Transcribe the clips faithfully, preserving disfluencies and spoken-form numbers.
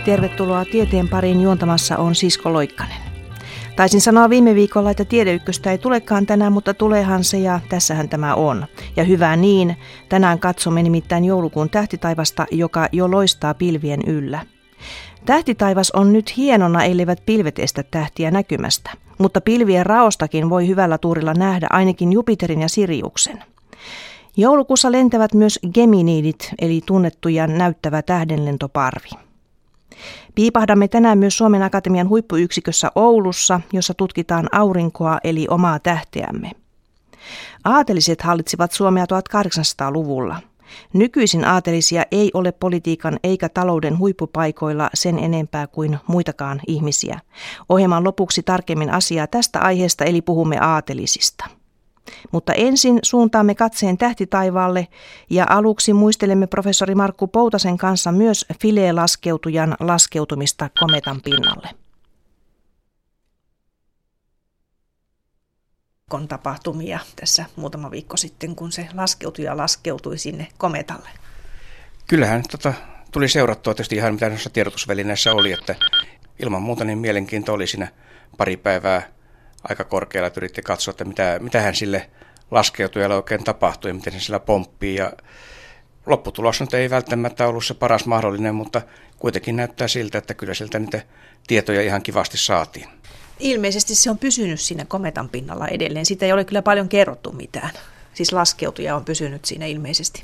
tervetuloa tieteen pariin. Juontamassa on Sisko Loikkanen. Taisin sanoa viime viikolla, että Tiedeykköstä ei tulekaan tänään, mutta tuleehan se ja tässähän tämä on. Ja hyvä niin, tänään katsomme nimittäin joulukuun tähtitaivasta, joka jo loistaa pilvien yllä. Tähtitaivas on nyt hienona, elleivät pilvet estä tähtiä näkymästä, mutta pilvien raostakin voi hyvällä tuurilla nähdä ainakin Jupiterin ja Siriuksen. Joulukuussa lentävät myös Geminidit, eli tunnettu ja näyttävä tähdenlentoparvi. Piipahdamme tänään myös Suomen Akatemian huippuyksikössä Oulussa, jossa tutkitaan aurinkoa eli omaa tähteämme. Aateliset hallitsivat Suomea tuhatkahdeksansataaluvulla. Nykyisin aatelisia ei ole politiikan eikä talouden huippupaikoilla sen enempää kuin muitakaan ihmisiä. Ohjelman lopuksi tarkemmin asiaa tästä aiheesta, eli puhumme aatelisista. Mutta ensin suuntaamme katseen tähtitaivaalle ja aluksi muistelemme professori Markku Poutasen kanssa myös Philae-laskeutujan laskeutumista kometan pinnalle. On tapahtumia tässä muutama viikko sitten, kun se laskeutuja laskeutui sinne kometalle. Kyllähän tota, tuli seurattua tietysti ihan mitä noissa tiedotusvälineissä oli, että ilman muuta niin mielenkiinto oli siinä pari päivää aika korkealla, että yritti katsoa, että mitä, mitähän sille laskeutujalle oikein tapahtui ja miten se sillä pomppii. Ja lopputulos nyt ei välttämättä ollut se paras mahdollinen, mutta kuitenkin näyttää siltä, että kyllä sieltä niitä tietoja ihan kivasti saatiin. Ilmeisesti se on pysynyt siinä kometan pinnalla edelleen. Siitä ei ole kyllä paljon kerrottu mitään. Siis laskeutuja on pysynyt siinä ilmeisesti.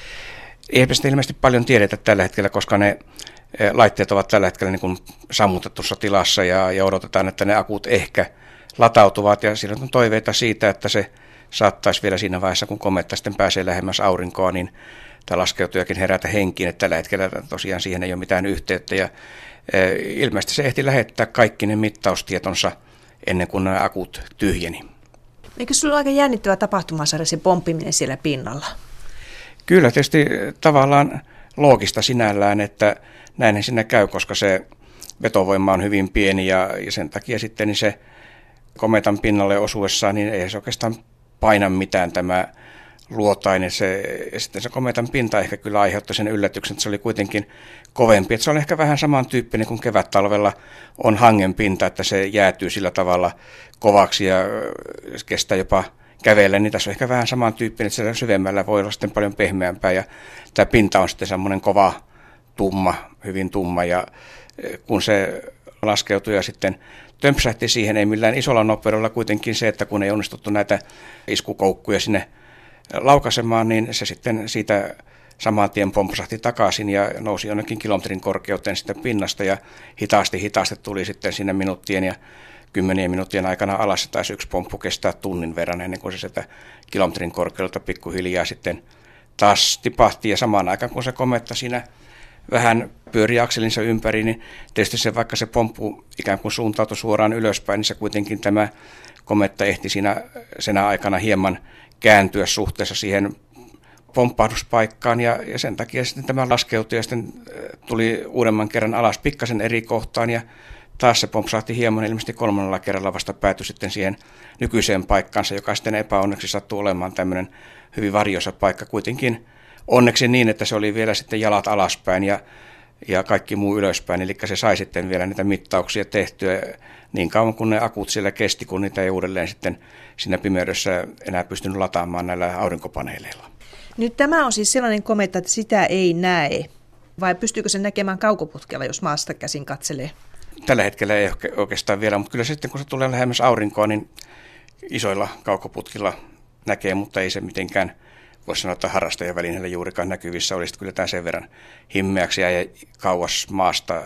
Eipä sitä ilmeisesti paljon tiedetä tällä hetkellä, koska ne laitteet ovat tällä hetkellä niin kuin sammutetussa tilassa ja, ja odotetaan, että ne akut ehkä latautuvat. Ja siinä on toiveita siitä, että se saattaisi vielä siinä vaiheessa, kun kometta sitten pääsee lähemmäs aurinkoa, niin tämä laskeutujakin herätä henkiin. Että tällä hetkellä tosiaan siihen ei ole mitään yhteyttä. Ja ilmeisesti se ehti lähettää kaikki ne mittaustietonsa ennen kuin nämä akut tyhjeni. Eikö se ole aika jännittävä tapahtuma saada se pomppiminen siellä pinnalla? Kyllä, tietysti tavallaan loogista sinällään, että näin siinä käy, koska se vetovoima on hyvin pieni ja, ja sen takia sitten niin se kometan pinnalle osuessaan, niin ei se oikeastaan paina mitään tämä luotainen. Se, ja sitten se kometan pinta ehkä kyllä aiheutti sen yllätyksen, että se oli kuitenkin kovempi. Että se on ehkä vähän samantyyppinen kuin kevättalvella on hangen pinta, että se jäätyy sillä tavalla kovaksi ja kestää jopa kävellä. Niin tässä on ehkä vähän samantyyppinen, että siellä syvemmällä voi olla sitten paljon pehmeämpää. Ja tämä pinta on sitten semmoinen kova, tumma, hyvin tumma. Ja kun se laskeutui ja sitten tömpsähti siihen, ei millään isolla nopeudella kuitenkin se, että kun ei onnistuttu näitä iskukoukkuja sinne laukaisemaan, niin se sitten siitä saman tien pompsahti takaisin ja nousi jonnekin kilometrin korkeuteen sitten pinnasta ja hitaasti hitaasti tuli sitten siinä minuuttien ja kymmenien minuuttien aikana alas. Taisi yksi pomppu kestää tunnin verran ennen kuin se sitä kilometrin korkeudelta pikkuhiljaa sitten taas tipahti ja samaan aikaan kun se kometta siinä vähän pyöri akselinsa ympäri, niin tietysti se, vaikka se pomppu ikään kuin suuntautui suoraan ylöspäin, niin se kuitenkin tämä kometta ehti siinä senä aikana hieman kääntyä suhteessa siihen pomppahduspaikkaan ja, ja sen takia sitten tämä laskeutui ja sitten tuli uudemman kerran alas pikkasen eri kohtaan ja taas se pompsahti hieman, ilmeisesti kolmannella kerralla vasta päätyi sitten siihen nykyiseen paikkaansa, joka sitten epäonneksi sattui olemaan tämmöinen hyvin varjoisa paikka kuitenkin. Onneksi niin, että se oli vielä sitten jalat alaspäin ja, ja kaikki muu ylöspäin, eli se sai sitten vielä niitä mittauksia tehtyä niin kauan kuin ne akut siellä kesti, kun niitä ei uudelleen sitten siinä pimeydessä enää pystynyt lataamaan näillä aurinkopaneeleilla. Nyt tämä on siis sellainen kometta, että sitä ei näe, vai pystyykö se näkemään kaukoputkella, jos maasta käsin katselee? Tällä hetkellä ei oikeastaan vielä, mutta kyllä sitten kun se tulee lähemmäs aurinkoa, niin isoilla kaukoputkilla näkee, mutta ei se mitenkään voisi sanoa, että harrastajavälineellä juurikaan näkyvissä olisi kyllä tämä sen verran himmeäksi ja kauas maasta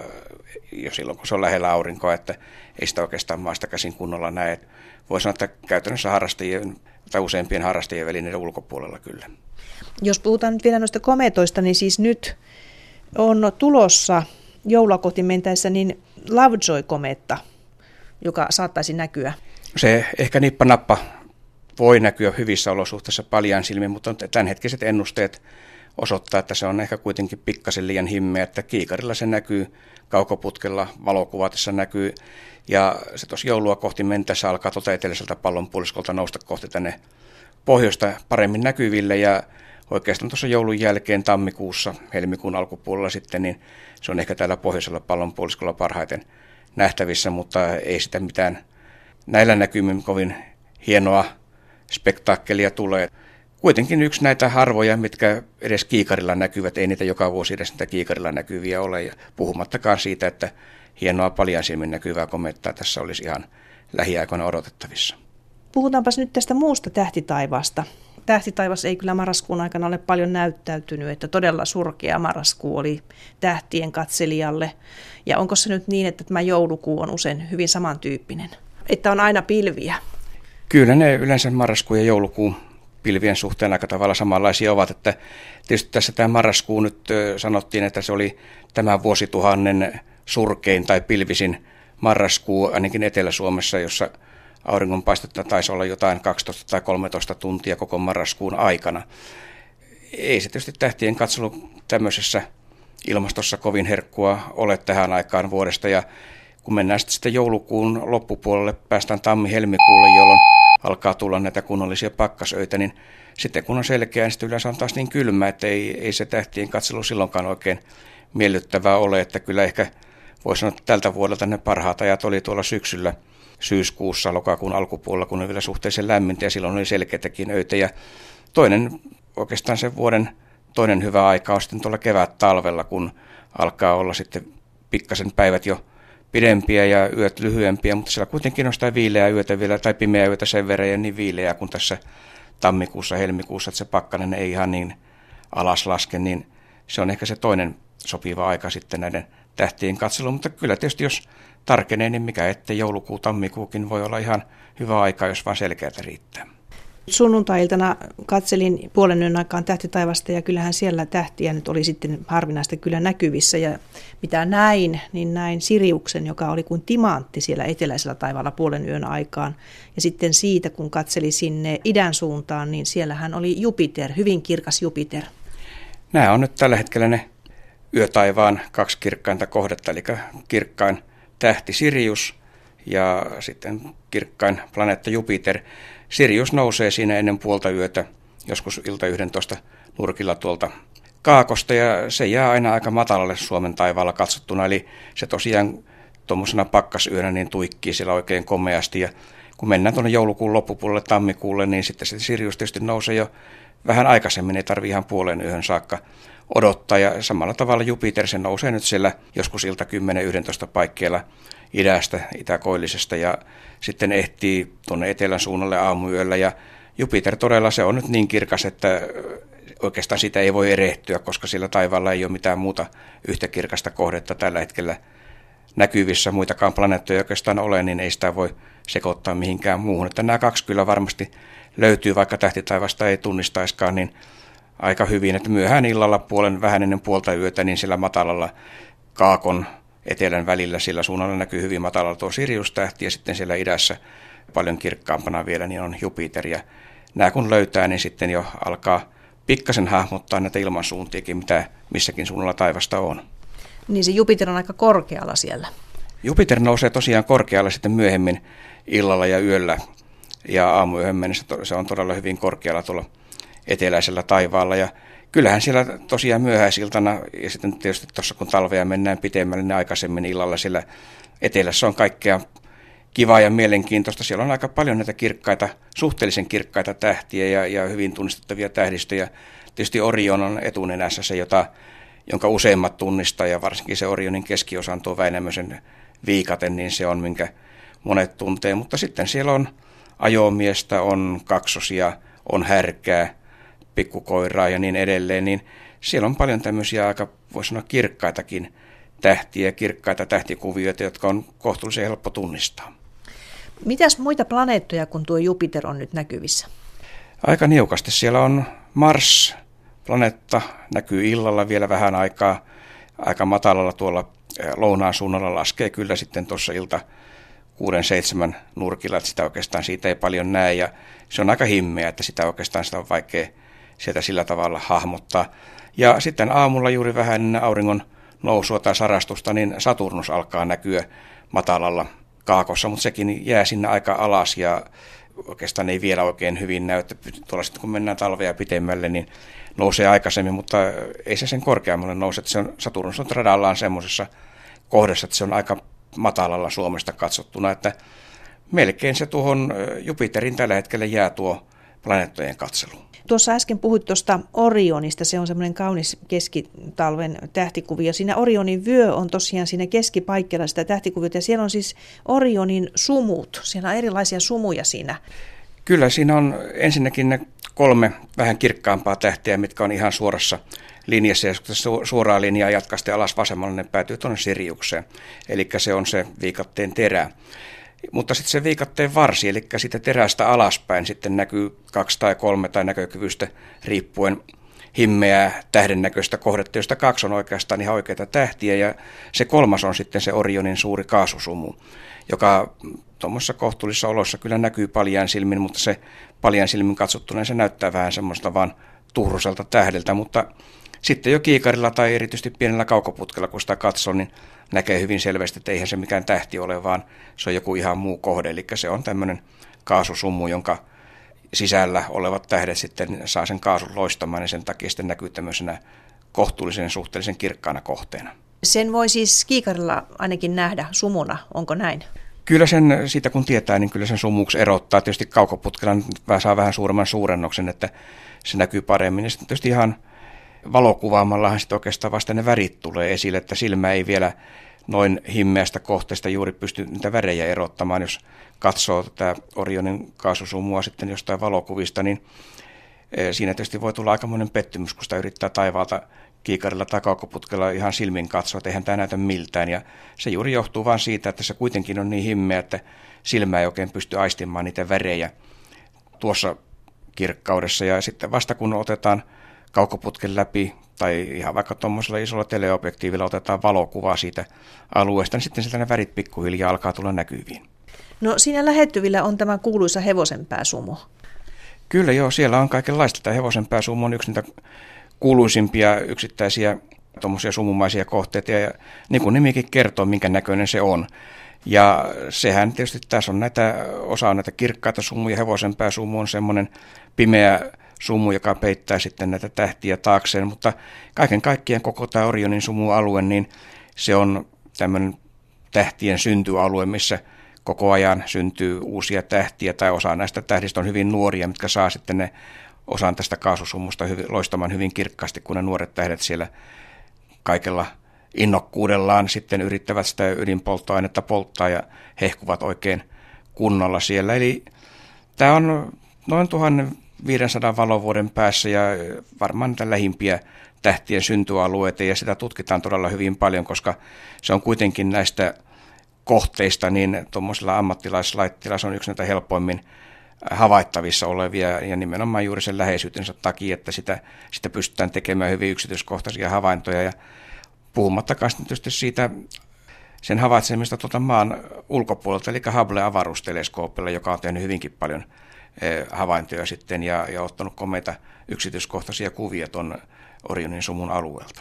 jo silloin, kun se on lähellä aurinkoa, että ei sitä oikeastaan maasta käsin kunnolla näe. Voisi sanoa, että käytännössä harrastajien tai useimpien harrastajien välineiden ulkopuolella kyllä. Jos puhutaan nyt vielä noista kometoista, niin siis nyt on tulossa joulua kohti mentäessä niin Lovejoy-kometta, joka saattaisi näkyä. Se ehkä nippa-nappa voi näkyä hyvissä olosuhteissa paljaan silmin, mutta tämänhetkiset ennusteet osoittaa, että se on ehkä kuitenkin pikkasen liian himmeä, että kiikarilla se näkyy, kaukoputkella valokuvatessa näkyy, ja se tuossa joulua kohti mentäessä alkaa tuota eteläiseltä pallonpuoliskolta nousta kohti tänne pohjoista paremmin näkyville, ja oikeastaan tuossa joulun jälkeen tammikuussa, helmikuun alkupuolella sitten, niin se on ehkä täällä pohjoisella pallonpuoliskolla parhaiten nähtävissä, mutta ei sitä mitään näillä näkymin kovin hienoa spektaakkelia tulee. Kuitenkin yksi näitä harvoja, mitkä edes kiikarilla näkyvät, ei niitä joka vuosi edes niitä kiikarilla näkyviä ole, ja puhumattakaan siitä, että hienoa paljan silmin näkyvää komettaa tässä olisi ihan lähiaikoina odotettavissa. Puhutaanpas nyt tästä muusta tähtitaivaasta. Tähtitaivas ei kyllä marraskuun aikana ole paljon näyttäytynyt, että todella surkea marraskuu oli tähtien katselijalle. Ja onko se nyt niin, että tämä joulukuu on usein hyvin samantyyppinen, että on aina pilviä? Kyllä ne yleensä marraskuu ja joulukuu pilvien suhteen aika tavalla samanlaisia ovat. Että tietysti tässä tämä marraskuu nyt sanottiin, että se oli tämän vuosituhannen surkein tai pilvisin marraskuu ainakin Etelä-Suomessa, jossa auringonpaistetta taisi olla jotain kaksitoista tai kolmetoista tuntia koko marraskuun aikana. Ei se tietysti tähtien katselu tämmöisessä ilmastossa kovin herkkua ole tähän aikaan vuodesta. Ja kun mennään sitten joulukuun loppupuolelle, päästään tammi-helmikuulle, jolloin alkaa tulla näitä kunnollisia pakkasöitä, niin sitten kun on selkeä, niin sitten yleensä on taas niin kylmä, että ei, ei se tähtien katselu silloinkaan oikein miellyttävää ole. Että kyllä ehkä voisi sanoa, että tältä vuodelta ne parhaat ajat oli tuolla syksyllä, syyskuussa, lokakuun alkupuolella, kun oli vielä suhteellisen lämmintä ja silloin oli selkeitäkin öitä. Ja toinen, oikeastaan sen vuoden toinen hyvä aika on sitten tuolla kevät-talvella, kun alkaa olla sitten pikkasen päivät jo pidempiä ja yöt lyhyempiä, mutta siellä kuitenkin on sitä viileää yötä vielä tai pimeää yötä sen verran ja niin viileää kuin tässä tammikuussa, helmikuussa, että se pakkanen ei ihan niin alas laske, niin se on ehkä se toinen sopiva aika sitten näiden tähtien katseluun, mutta kyllä tietysti jos tarkenee, niin mikä ettei joulukuu, tammikuukin voi olla ihan hyvä aika, jos vaan selkeätä riittää. Sunnuntai-iltana katselin puolen yön aikaan tähtitaivasta ja kyllähän siellä tähtiä nyt oli sitten harvinaista kyllä näkyvissä. Ja mitä näin, niin näin Siriuksen, joka oli kuin timantti siellä eteläisellä taivaalla puolen yön aikaan. Ja sitten siitä, kun katseli sinne idän suuntaan, niin siellähän oli Jupiter, hyvin kirkas Jupiter. Nämä on nyt tällä hetkellä ne yötaivaan kaksi kirkkainta kohdetta, eli kirkkain tähti Sirius ja sitten kirkkain planeetta Jupiter. Sirius nousee siinä ennen puolta yötä, joskus ilta yhdentoista nurkilla tuolta kaakosta, ja se jää aina aika matalalle Suomen taivaalla katsottuna, eli se tosiaan tuommoisena pakkasyönä niin tuikkii siellä oikein komeasti, ja kun mennään tuonne joulukuun loppupuolelle tammikuulle, niin sitten se Sirius tietysti nousee jo vähän aikaisemmin, ei tarvitse ihan puolen yön saakka odottaa, ja samalla tavalla Jupiter se nousee nyt siellä joskus ilta kymmenen yhdentoista paikkeilla idästä, itäkoillisesta, ja sitten ehtii tuonne etelän suunnalle aamuyöllä, ja Jupiter todella se on nyt niin kirkas, että oikeastaan sitä ei voi erehtyä, koska sillä taivaalla ei ole mitään muuta yhtä kirkasta kohdetta tällä hetkellä näkyvissä, muitakaan planeettoja oikeastaan ole, niin ei sitä voi sekoittaa mihinkään muuhun. Että nämä kaksi kyllä varmasti löytyy, vaikka tähtitaivasta ei tunnistaiskaan, niin aika hyvin, että myöhään illalla puolen vähän ennen puolta yötä, niin sillä matalalla kaakon etelän välillä sillä suunnalla näkyy hyvin matalalla tuo Sirius-tähti, ja sitten siellä idässä paljon kirkkaampana vielä niin on Jupiter, ja nämä kun löytää, niin sitten jo alkaa pikkasen hahmottaa näitä ilmansuuntiakin, mitä missäkin suunnalla taivasta on. Niin se Jupiter on aika korkealla siellä. Jupiter nousee tosiaan korkealla sitten myöhemmin illalla ja yöllä, ja aamuyöhön mennessä se on todella hyvin korkealla tuolla eteläisellä taivaalla, ja kyllähän siellä tosiaan myöhäisiltana, ja sitten tietysti tuossa kun talvea mennään pitemmälle, niin aikaisemmin illalla siellä etelässä on kaikkea kivaa ja mielenkiintoista. Siellä on aika paljon näitä kirkkaita, suhteellisen kirkkaita tähtiä ja, ja hyvin tunnistettavia tähdistöjä. Tietysti Orion on etunenässä se, jota, jonka useimmat tunnistaa, ja varsinkin se Orionin keskiosa on tuo Väinämöisen viikaten, niin se on, minkä monet tuntee. Mutta sitten siellä on ajomiestä, on kaksosia, on härkää, pikkukoiraa ja niin edelleen, niin siellä on paljon tämmöisiä aika, voisi sanoa, kirkkaitakin tähtiä, kirkkaita tähtikuvioita, jotka on kohtuullisen helppo tunnistaa. Mitäs muita planeettoja kuin tuo Jupiter on nyt näkyvissä? Aika niukasti. Siellä on Mars, planeetta, näkyy illalla vielä vähän aikaa, aika matalalla tuolla lounaan suunnalla, laskee kyllä sitten tuossa ilta kuuden seitsemän nurkilla, että sitä oikeastaan siitä ei paljon näe, ja se on aika himmeä, että sitä oikeastaan sitä on vaikea sieltä sillä tavalla hahmottaa. Ja sitten aamulla juuri vähän ennen auringon nousua tai sarastusta, niin Saturnus alkaa näkyä matalalla kaakossa, mutta sekin jää sinne aika alas, ja oikeastaan ei vielä oikein hyvin näy, että tuolla sitten kun mennään talvea pitemmälle, niin nousee aikaisemmin, mutta ei se sen korkeammalle nouse. Että se on, Saturnus on radallaan semmoisessa kohdassa, että se on aika matalalla Suomesta katsottuna, että melkein se tuohon Jupiterin tällä hetkellä jää tuo planeettojen katselu. Tuossa äsken puhuit tuosta Orionista, se on semmoinen kaunis keskitalven tähtikuvio. Siinä Orionin vyö on tosiaan siinä keskipaikkeilla sitä tähtikuviota ja siellä on siis Orionin sumut. Siellä on erilaisia sumuja siinä. Kyllä, siinä on ensinnäkin ne kolme vähän kirkkaampaa tähteä, mitkä on ihan suorassa linjassa. Ja kun suoraa linjaa jatkaa sitten alas vasemmalle, ne päätyy tuonne Siriukseen. Eli se on se viikatteen terä. Mutta sitten se viikatteen varsi, eli siitä terästä alaspäin sitten näkyy kaksi tai kolme tai näkökyvystä riippuen himmeää tähden näköistä kohdetta, josta kaksi on oikeastaan ihan oikeita tähtiä ja se kolmas on sitten se Orionin suuri kaasusumu, joka tuommoisessa kohtuullisissa oloissa kyllä näkyy paljain silmin, mutta se paljain silmin katsottuna se näyttää vähän semmoista vaan tuhruselta tähdeltä, mutta sitten jo kiikarilla tai erityisesti pienellä kaukoputkella, kun sitä katsoo, niin näkee hyvin selvästi, että eihän se mikään tähti ole, vaan se on joku ihan muu kohde. Eli se on tämmöinen kaasusummu, jonka sisällä olevat tähdet sitten saa sen kaasun loistamaan, ja sen takia sitten näkyy tämmöisenä kohtuullisen suhteellisen kirkkaana kohteena. Sen voi siis kiikarilla ainakin nähdä sumuna, onko näin? Kyllä sen, siitä kun tietää, niin kyllä sen sumuksi erottaa. Tietysti kaukoputkella saa vähän suuremman suurennoksen, että se näkyy paremmin. Ja sitten tietysti ihan valokuvaamallahan sitten oikeastaan vasta ne värit tulee esille, että silmä ei vielä noin himmeästä kohteesta juuri pysty niitä värejä erottamaan. Jos katsoo tätä Orionin kaasusumua sitten jostain valokuvista, niin siinä tietysti voi tulla aikamoinen pettymys, kun sitä yrittää taivaalta kiikarilla tai kaukoputkella ihan silmin katsoa, että eihän tämä näytä miltään. Ja se juuri johtuu vain siitä, että se kuitenkin on niin himmeä, että silmä ei oikein pysty aistimaan niitä värejä tuossa kirkkaudessa. Ja sitten vasta kun otetaan kaukoputken läpi tai ihan vaikka tuommoisella isolla teleobjektiivilla otetaan valokuvaa siitä alueesta, niin sitten sieltä ne värit pikkuhiljaa alkaa tulla näkyviin. No siinä lähettyvillä on tämä kuuluisa hevosenpääsumu. Kyllä joo, siellä on kaikenlaista. Tämä hevosenpääsumu on yksi niitä kuuluisimpia yksittäisiä tuommoisia sumumaisia kohteita, ja niin kuin nimikin kertoo, minkä näköinen se on. Ja sehän tietysti tässä on näitä, osa on näitä kirkkaita sumuja, hevosenpääsumu on semmoinen pimeä sumu, joka peittää sitten näitä tähtiä taakseen, mutta kaiken kaikkiaan koko tämä Orionin sumualue, niin se on tämmöinen tähtien syntyalue, missä koko ajan syntyy uusia tähtiä, tai osa näistä tähdistä on hyvin nuoria, mitkä saa sitten ne osan tästä kaasusumusta hyvin, loistamaan hyvin kirkkaasti, kun ne nuoret tähdet siellä kaikella innokkuudellaan sitten yrittävät sitä ydinpolttoainetta polttaa ja hehkuvat oikein kunnolla siellä. Eli tämä on noin tuhatviisisataa valovuoden päässä ja varmaan niitä lähimpiä tähtien syntyalueita, ja sitä tutkitaan todella hyvin paljon, koska se on kuitenkin näistä kohteista, niin tuommoisella ammattilaislaitteella se on yksi näitä helpoimmin havaittavissa olevia, ja nimenomaan juuri sen läheisyytensä takia, että sitä, sitä pystytään tekemään hyvin yksityiskohtaisia havaintoja, ja puhumattakaan tietysti siitä sen havaitsemista tuota maan ulkopuolelta, eli Hubble-avaruusteleskoopilla, joka on tehnyt hyvinkin paljon havaintoja sitten ja, ja ottanut komeita yksityiskohtaisia kuvia tuon Orionin sumun alueelta.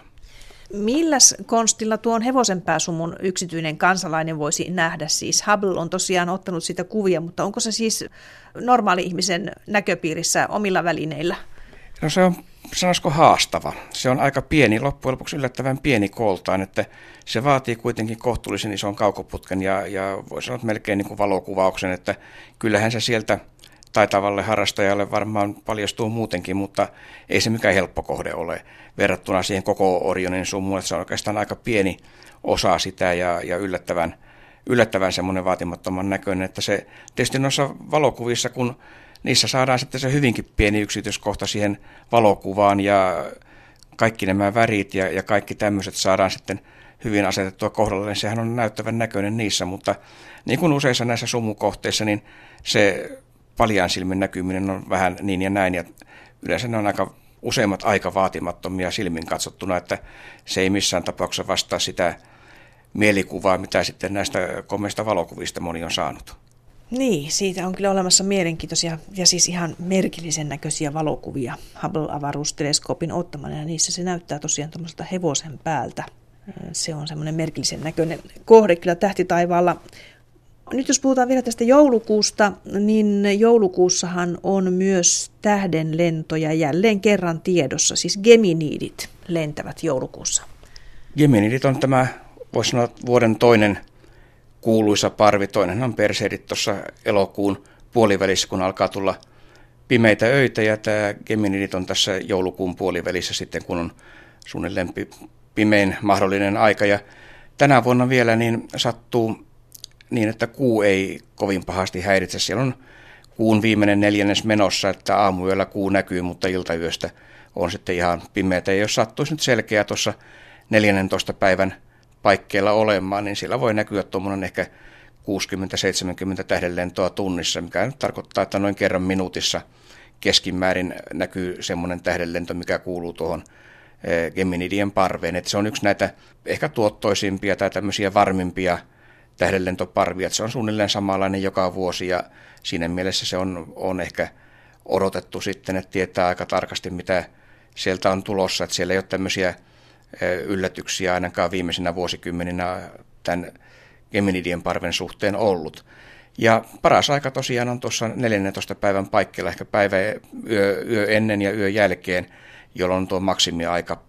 Milläs konstilla tuon hevosenpääsumun yksityinen kansalainen voisi nähdä? Siis Hubble on tosiaan ottanut sitä kuvia, mutta onko se siis normaali-ihmisen näköpiirissä omilla välineillä? No se on, sanoisiko haastava. Se on aika pieni, loppujen lopuksi yllättävän pieni kooltaan, että se vaatii kuitenkin kohtuullisen ison kaukoputken ja, ja voi sanoa melkein niin kuin valokuvauksen, että kyllähän se sieltä taitavalle harrastajalle varmaan paljastuu muutenkin, mutta ei se mikään helppo kohde ole verrattuna siihen koko Orionin sumuun, että se on oikeastaan aika pieni osa sitä ja, ja yllättävän, yllättävän semmoinen vaatimattoman näköinen, että se tietysti noissa valokuvissa, kun niissä saadaan sitten se hyvinkin pieni yksityiskohta siihen valokuvaan ja kaikki nämä värit ja, ja kaikki tämmöiset saadaan sitten hyvin asetettua kohdalle, niin sehän on näyttävän näköinen niissä, mutta niin kuin useissa näissä sumukohteissa, niin se paljain silmin näkyminen on vähän niin ja näin, ja yleensä ne on aika useimmat aika vaatimattomia silmin katsottuna, että se ei missään tapauksessa vastaa sitä mielikuvaa, mitä sitten näistä komeista valokuvista moni on saanut. Niin, siitä on kyllä olemassa mielenkiintoisia ja siis ihan merkillisen näköisiä valokuvia Hubble-avaruusteleskoopin ottamana, ja niissä se näyttää tosiaan tuommoiselta hevosen päältä. Se on semmoinen merkillisen näköinen kohde kyllä tähtitaivaalla. Nyt jos puhutaan vielä tästä joulukuusta, niin joulukuussahan on myös tähdenlentoja jälleen kerran tiedossa, siis Geminidit lentävät joulukuussa. Geminidit on tämä, voisi sanoa, vuoden toinen kuuluisa parvi. Toinen on Perseidit tuossa elokuun puolivälissä, kun alkaa tulla pimeitä öitä, ja tämä Geminidit on tässä joulukuun puolivälissä sitten, kun on suunnilleen pimein mahdollinen aika. Ja tänä vuonna vielä niin sattuu niin, että kuu ei kovin pahasti häiritse. Siellä on kuun viimeinen neljännes menossa, että aamuyöllä kuu näkyy, mutta iltayöstä on sitten ihan pimeätä. Ja jos sattuisi nyt selkeä tuossa neljännentoista päivän paikkeilla olemaan, niin siellä voi näkyä tuommoinen ehkä kuusikymmentä seitsemänkymmentä tähdenlentoa tunnissa, mikä nyt tarkoittaa, että noin kerran minuutissa keskimäärin näkyy semmoinen tähdenlento, mikä kuuluu tuohon Geminidien parveen. Että se on yksi näitä ehkä tuottoisimpia tai tämmöisiä varmimpia tähdenlentoparvia, että se on suunnilleen samanlainen joka vuosi, ja siinä mielessä se on, on ehkä odotettu sitten, että tietää aika tarkasti, mitä sieltä on tulossa, että siellä ei ole tämmöisiä yllätyksiä ainakaan viimeisinä vuosikymmeninä tämän Geminidien parven suhteen ollut. Ja paras aika tosiaan on tuossa neljännentoista päivän paikkeilla, ehkä päivä yö, yö ennen ja yö jälkeen, jolloin on tuo maksimiaika.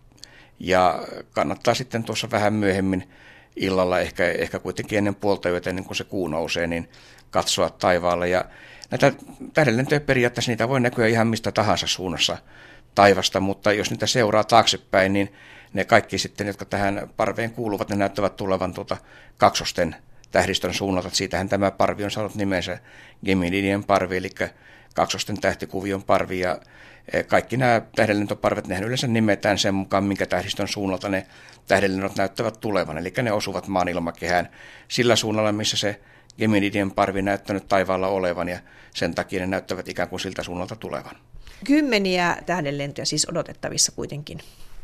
Ja kannattaa sitten tuossa vähän myöhemmin illalla, ehkä, ehkä kuitenkin ennen puolta yötä, ennen kuin se kuu nousee, niin katsoa taivaalle. Ja näitä tähdenlentoja periaatteessa niitä voi näkyä ihan mistä tahansa suunnassa taivasta, mutta jos niitä seuraa taaksepäin, niin ne kaikki sitten, jotka tähän parveen kuuluvat, ne näyttävät tulevan tuota kaksosten tähdistön suunnalta. Siitähän tämä parvi on saanut nimensä Geminidien parvi, eli kaksosten tähtikuvion parvi, ja kaikki nämä tähdenlentoparvet, nehän yleensä nimetään sen mukaan, minkä tähdistön suunnalta ne tähdenlennot näyttävät tulevan, eli ne osuvat maan ilmakehään sillä suunnalla, missä se Geminidien parvi näyttänyt taivaalla olevan, ja sen takia ne näyttävät ikään kuin siltä suunnalta tulevan. Kymmeniä tähdenlentoja siis odotettavissa kuitenkin.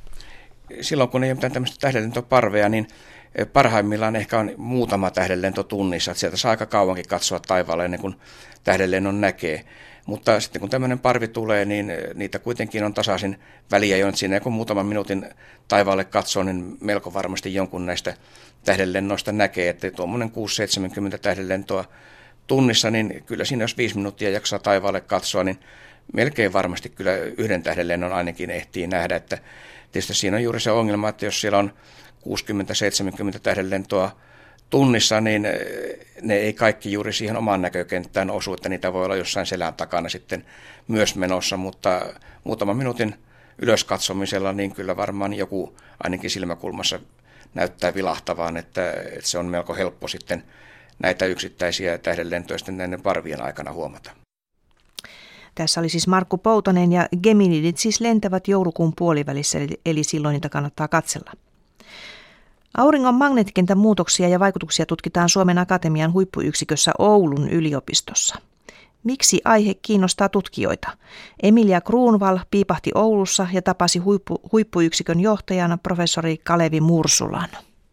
Silloin kun ei ole mitään tämmöistä tähdenlentoparveja, niin parhaimmillaan ehkä on muutama tähdenlento tunnissa, että sieltä saa aika kauankin katsoa taivaalle ennen kuin tähdenlennon näkee. Mutta sitten kun tämmöinen parvi tulee, niin niitä kuitenkin on tasaisin väliä jo, että siinä kun muutaman minuutin taivaalle katsoo, niin melko varmasti jonkun näistä tähdenlennoista näkee, että tuommoinen kuusi seitsemänkymmentä tähdenlentoa tunnissa, niin kyllä siinä jos viisi minuuttia jaksaa taivaalle katsoa, niin melkein varmasti kyllä yhden tähdenlennon ainakin ehtii nähdä, että tietysti siinä on juuri se ongelma, että jos siellä on kuusikymmentä seitsemänkymmentä tähdenlentoa tunnissa, niin ne ei kaikki juuri siihen omaan näkökenttään osu, että niitä voi olla jossain selän takana sitten myös menossa, mutta muutaman minuutin ylöskatsomisella niin kyllä varmaan joku ainakin silmäkulmassa näyttää vilahtavan, että, että se on melko helppo sitten näitä yksittäisiä tähdenlentoja sitten näiden parvien aikana huomata. Tässä oli siis Markku Poutonen, ja Geminidit siis lentävät joulukuun puolivälissä, eli silloin niitä kannattaa katsella. Auringon magneettikentän muutoksia ja vaikutuksia tutkitaan Suomen Akatemian huippuyksikössä Oulun yliopistossa. Miksi aihe kiinnostaa tutkijoita? Emilia Kruunval piipahti Oulussa ja tapasi huippu, huippuyksikön johtajan professori Kalevi Mursulan.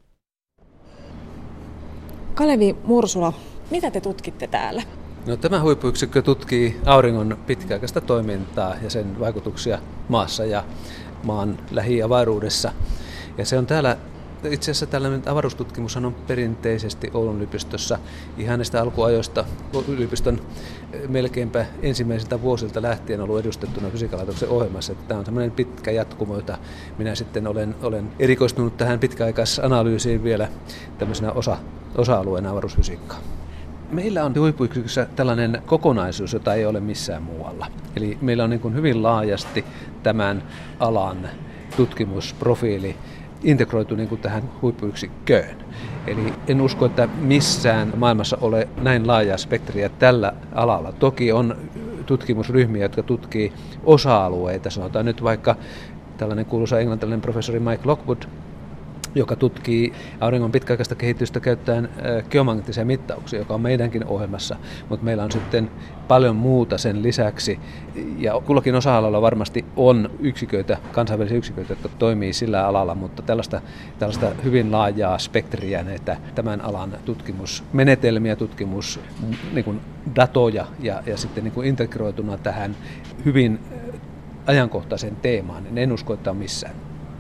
Kalevi Mursula, mitä te tutkitte täällä? No, tämä huippuyksikkö tutkii auringon pitkäaikaista toimintaa ja sen vaikutuksia maassa ja maan lähiavaruudessa. Ja se on täällä, itse asiassa tällainen avaruustutkimus on perinteisesti Oulun yliopistossa ihan näistä alkuajoista yliopiston melkeinpä ensimmäisiltä vuosilta lähtien ollut edustettuna Fysiikalaitoksen ohjelmassa. Tämä on tämmöinen pitkä jatkumo, jota minä sitten olen, olen erikoistunut tähän pitkäaikaisanalyysiin vielä tämmöisenä osa, osa-alueena avaruusfysiikkaa. Meillä on huippuyksikössä tällainen kokonaisuus, jota ei ole missään muualla. Eli meillä on niin kuin hyvin laajasti tämän alan tutkimusprofiili integroitu niin kuin tähän huippuyksikköön. Eli en usko, että missään maailmassa ole näin laajaa spektriä tällä alalla. Toki on tutkimusryhmiä, jotka tutkii osa-alueita. Sanotaan nyt vaikka tällainen kuuluisa englantilainen professori Mike Lockwood, joka tutkii auringon pitkäaikaista kehitystä käyttäen geomagneettisia mittauksia, joka on meidänkin ohjelmassa, mutta meillä on sitten paljon muuta sen lisäksi. Ja kullakin osa-alalla varmasti on yksiköitä, kansainvälisiä yksiköitä, jotka toimii sillä alalla, mutta tällaista, tällaista hyvin laajaa spektriä näitä tämän alan tutkimusmenetelmiä, tutkimusdatoja ja, ja sitten niin kuin integroituna tähän hyvin ajankohtaiseen teemaan, niin en usko, että on missään.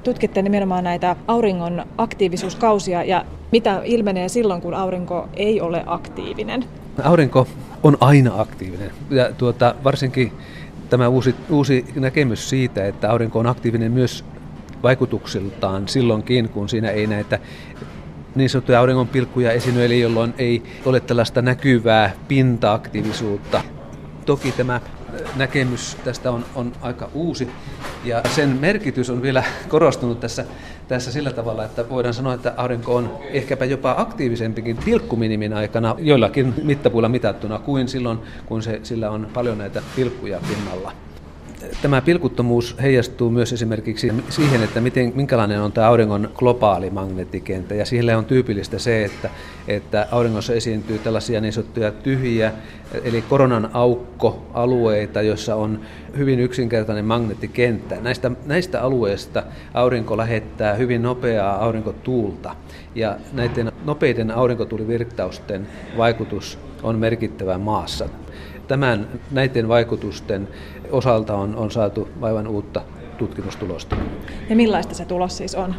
Tutkitte nimenomaan näitä auringon aktiivisuuskausia ja mitä ilmenee silloin, kun aurinko ei ole aktiivinen? Aurinko on aina aktiivinen ja tuota, varsinkin tämä uusi, uusi näkemys siitä, että aurinko on aktiivinen myös vaikutuksiltaan silloinkin, kun siinä ei näitä niin sanottuja auringonpilkkuja esiinny, eli jolloin ei ole tällaista näkyvää pinta-aktiivisuutta. Toki tämä näkemys tästä on, on aika uusi ja sen merkitys on vielä korostunut tässä, tässä sillä tavalla, että voidaan sanoa, että aurinko on ehkäpä jopa aktiivisempikin pilkkuminimin aikana joillakin mittapuilla mitattuna kuin silloin, kun se, sillä on paljon näitä pilkkuja pinnalla. Tämä pilkuttomuus heijastuu myös esimerkiksi siihen, että miten, minkälainen on tämä auringon globaali magneettikenttä. Ja sille on tyypillistä se, että, että auringossa esiintyy tällaisia niin sanottuja tyhjiä, eli koronan aukkoalueita, joissa on hyvin yksinkertainen magneettikenttä. Näistä, näistä alueista aurinko lähettää hyvin nopeaa aurinkotuulta. Ja näiden nopeiden aurinkotuulivirtausten vaikutus on merkittävä maassa. Tämän, näiden vaikutusten osalta on, on saatu aivan uutta tutkimustulosta. Ja millaista se tulos siis on?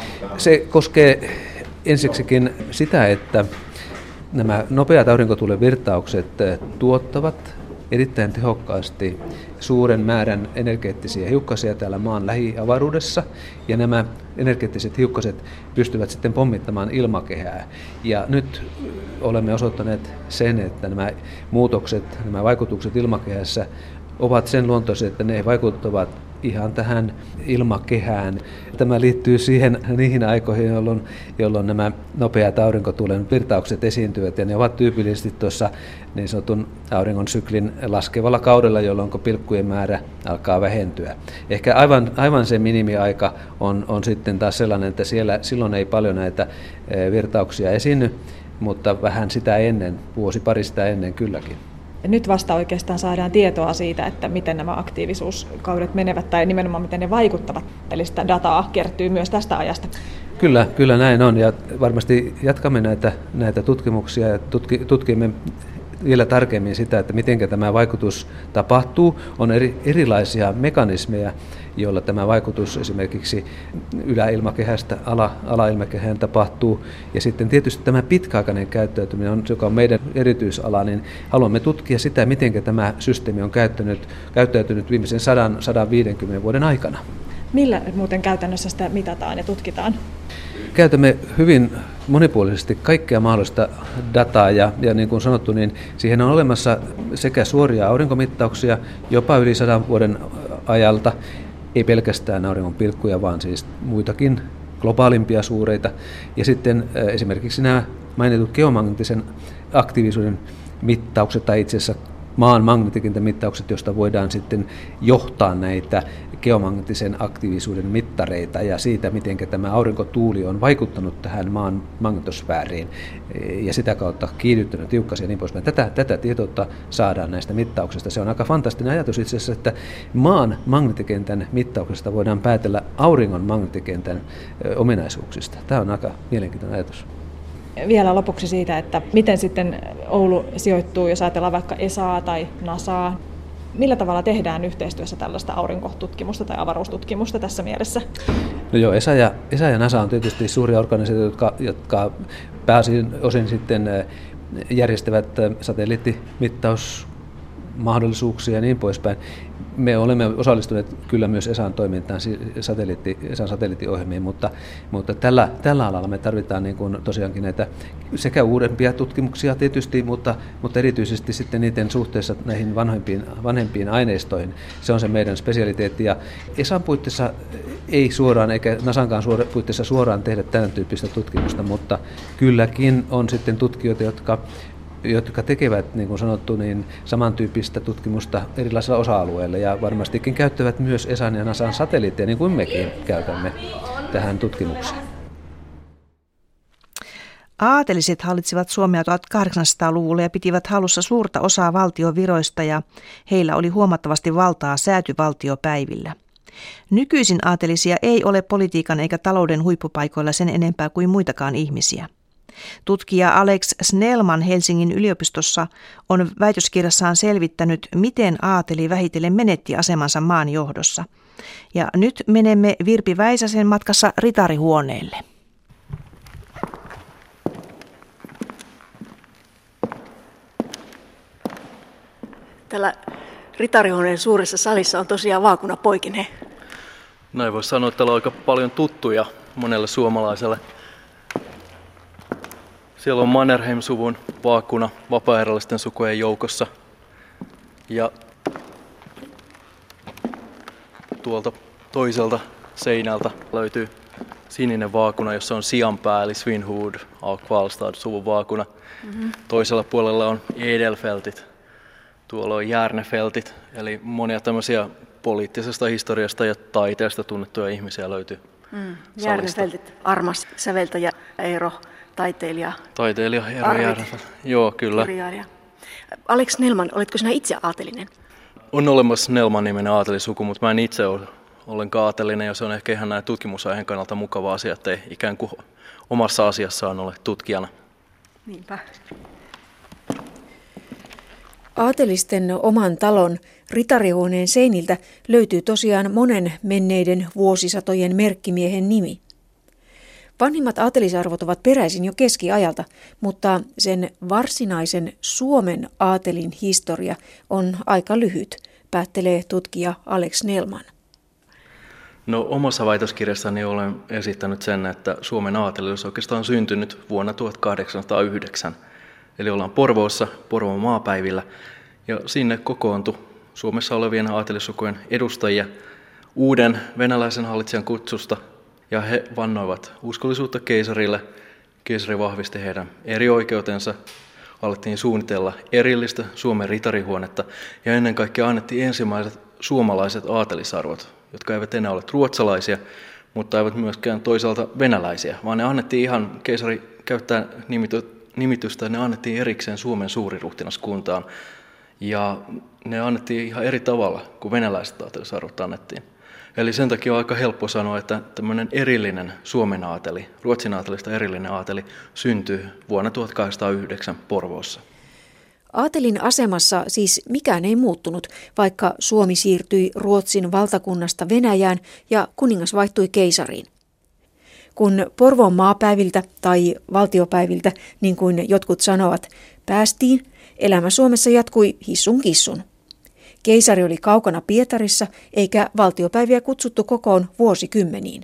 Se koskee ensiksikin sitä, että nämä nopeat aurinkotuulen virtaukset tuottavat erittäin tehokkaasti suuren määrän energeettisiä hiukkasia täällä maan lähiavaruudessa, ja nämä energeettiset hiukkaset pystyvät sitten pommittamaan ilmakehää. Ja nyt olemme osoittaneet sen, että nämä muutokset, nämä vaikutukset ilmakehässä ovat sen luontoisia, että ne vaikuttavat ihan tähän ilmakehään. Tämä liittyy siihen niihin aikoihin, jolloin, jolloin nämä nopeat aurinkotuulen virtaukset esiintyvät, ja ne ovat tyypillisesti tuossa niin sanotun auringon syklin laskevalla kaudella, jolloin pilkkujen määrä alkaa vähentyä. Ehkä aivan, aivan se minimiaika on, on sitten taas sellainen, että siellä silloin ei paljon näitä virtauksia esiinny, mutta vähän sitä ennen, vuosi pari sitä ennen kylläkin. Nyt vasta oikeastaan saadaan tietoa siitä, että miten nämä aktiivisuuskaudet menevät tai nimenomaan miten ne vaikuttavat. Eli sitä dataa kertyy myös tästä ajasta. Kyllä, kyllä näin on, ja varmasti jatkamme näitä, näitä tutkimuksia ja tutki, tutkimme vielä tarkemmin sitä, että miten tämä vaikutus tapahtuu. On eri, erilaisia mekanismeja, joilla tämä vaikutus esimerkiksi yläilmakehästä ala, alailmakehään tapahtuu. Ja sitten tietysti tämä pitkäaikainen käyttäytyminen, on, joka on meidän erityisala, niin haluamme tutkia sitä, miten tämä systeemi on käyttänyt, käyttäytynyt viimeisen sata viisikymmentä vuoden aikana. Millä muuten käytännössä sitä mitataan ja tutkitaan? Käytämme hyvin monipuolisesti kaikkea mahdollista dataa ja, ja niin kuin sanottu, niin siihen on olemassa sekä suoria aurinkomittauksia jopa yli sadan vuoden ajalta, ei pelkästään auringon pilkkuja, vaan siis muitakin globaalimpia suureita. Ja sitten esimerkiksi nämä mainitut geomagneettisen aktiivisuuden mittaukset tai itse asiassa maan magneettikentän mittaukset, joista voidaan sitten johtaa näitä geomagneettisen aktiivisuuden mittareita ja siitä, miten tämä aurinkotuuli on vaikuttanut tähän maan magnetosfääriin ja sitä kautta kiihdyttänyt hiukkasia ja niin poispäin. Tätä, tätä tietoutta saadaan näistä mittauksista. Se on aika fantastinen ajatus itse asiassa, että maan magneettikentän mittauksesta voidaan päätellä auringon magneettikentän ominaisuuksista. Tämä on aika mielenkiintoinen ajatus. Vielä lopuksi siitä, että miten sitten Oulu sijoittuu, jos ajatellaan vaikka E S A:aa tai NASAa. Millä tavalla tehdään yhteistyössä tällaista aurinkotutkimusta tai avaruustutkimusta tässä mielessä? No joo, E S A ja, E S A ja NASA on tietysti suuria organisaatioita, jotka, jotka pääosin osin sitten järjestävät satelliittimittausmahdollisuuksia ja niin poispäin. Me olemme osallistuneet kyllä myös E S A:n toimintaan, satelliitti, E S A:n satelliittiohjelmiin, mutta, mutta tällä, tällä alalla me tarvitaan niin kuin tosiaankin näitä sekä uudempia tutkimuksia tietysti, mutta, mutta erityisesti sitten niiden suhteessa näihin vanhempiin, vanhempiin aineistoihin. Se on se meidän spesialiteetti, ja E S A:n puitteissa ei suoraan eikä NASAnkaan suora, puitteissa suoraan tehdä tämän tyyppistä tutkimusta, mutta kylläkin on sitten tutkijoita, jotka jotka tekevät, niin kuin sanottu, niin samantyyppistä tutkimusta erilaisilla osa-alueilla ja varmastikin käyttävät myös E S A:n ja NASAn satelliitteja, niin kuin mekin käytämme tähän tutkimukseen. Aateliset hallitsivat Suomea tuhatkahdeksansataaluvulla ja pitivät hallussa suurta osaa valtion viroista ja heillä oli huomattavasti valtaa säätyvaltiopäivillä. Nykyisin aatelisia ei ole politiikan eikä talouden huippupaikoilla sen enempää kuin muitakaan ihmisiä. Tutkija Alex Snellman Helsingin yliopistossa on väitöskirjassaan selvittänyt, miten aateli vähitellen menetti asemansa maan johdossa. Ja nyt menemme Virpi Väisäsen matkassa ritarihuoneelle. Tällä ritarihuoneen suuressa salissa on tosiaan vaakuna poikineen. Näin voisi sanoa, että täällä on aika paljon tuttuja monelle suomalaiselle. Siellä on Mannerheim-suvun vaakuna vapaaerällisten sukujen joukossa. Ja tuolta toiselta seinältä löytyy sininen vaakuna, jossa on Sianpää eli Svinhuvud av Kvalstad suvun vaakuna. Mm-hmm. Toisella puolella on Edelfeltit. Tuolla on Järnefeltit, eli monia tämmöisiä poliittisesta historiasta ja taiteesta tunnettuja ihmisiä löytyy. Mm. Järnefeltit, armas säveltäjä Eero, taiteilija. Taiteilija Eero Järnefelt, joo kyllä. Kirjailija. Alex Snellman, oletko sinä itse aatelinen? On olemassa Snellman-niminen aatelisuku, mutta mä en itse ole ollenkaan aatelinen, ja se on ehkä ihan näin tutkimusaiheen kannalta mukava asia, että ei ikään kuin omassa asiassaan ole tutkijana. Niinpä. Aatelisten oman talon ritarihuoneen seiniltä löytyy tosiaan monen menneiden vuosisatojen merkkimiehen nimi. Vanhimmat aatelisarvot ovat peräisin jo keskiajalta, mutta sen varsinaisen Suomen aatelin historia on aika lyhyt, päättelee tutkija Alex Snellman. No omassa väitöskirjassani olen esittänyt sen, että Suomen aateli olisi oikeastaan syntynyt vuonna tuhatkahdeksansataayhdeksän. Eli ollaan Porvoossa, Porvoon maapäivillä, ja sinne kokoontui Suomessa olevien aatelissukujen edustajia uuden venäläisen hallitsijan kutsusta, ja he vannoivat uskollisuutta keisarille. Keisari vahvisti heidän erioikeutensa, alettiin suunnitella erillistä Suomen ritarihuonetta, ja ennen kaikkea annettiin ensimmäiset suomalaiset aatelisarvot, jotka eivät enää ole ruotsalaisia, mutta eivät myöskään toisaalta venäläisiä, vaan ne annettiin ihan, keisari käyttää nimitystä, ne annettiin erikseen Suomen suuriruhtinaskuntaan, ja ne annettiin ihan eri tavalla kuin venäläiset aatelisarvot annettiin. Eli sen takia on aika helppo sanoa, että tämmöinen erillinen Suomen aateli, Ruotsin aatelista erillinen aateli, syntyi vuonna tuhatkahdeksansataayhdeksän Porvoossa. Aatelin asemassa siis mikään ei muuttunut, vaikka Suomi siirtyi Ruotsin valtakunnasta Venäjään ja kuningas vaihtui keisariin. Kun Porvoon maapäiviltä tai valtiopäiviltä, niin kuin jotkut sanovat, päästiin, elämä Suomessa jatkui hissun kissun. Keisari oli kaukana Pietarissa, eikä valtiopäiviä kutsuttu kokoon vuosikymmeniin.